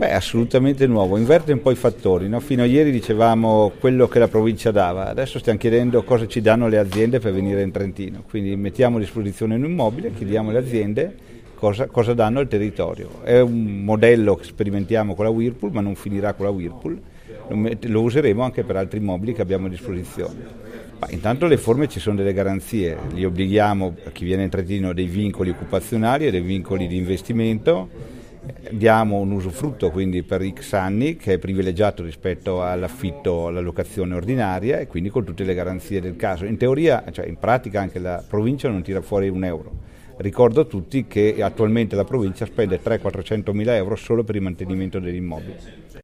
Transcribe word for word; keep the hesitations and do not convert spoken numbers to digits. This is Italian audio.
Beh, assolutamente nuovo, inverte un po' i fattori, no? Fino a ieri dicevamo quello che la provincia dava, adesso stiamo chiedendo cosa ci danno le aziende per venire in Trentino, quindi mettiamo a disposizione un immobile, chiediamo alle aziende cosa, cosa danno al territorio. È un modello che sperimentiamo con la Whirlpool, ma non finirà con la Whirlpool, lo, lo useremo anche per altri immobili che abbiamo a disposizione. Ma intanto le forme ci sono delle garanzie, li obblighiamo a chi viene in Trentino dei vincoli occupazionali e dei vincoli di investimento. Diamo un usufrutto quindi per X anni che è privilegiato rispetto all'affitto, alla locazione ordinaria e quindi con tutte le garanzie del caso. In teoria, cioè in pratica anche la provincia non tira fuori un euro. Ricordo a tutti che attualmente la provincia spende trecento quattrocento mila euro solo per il mantenimento dell'immobile.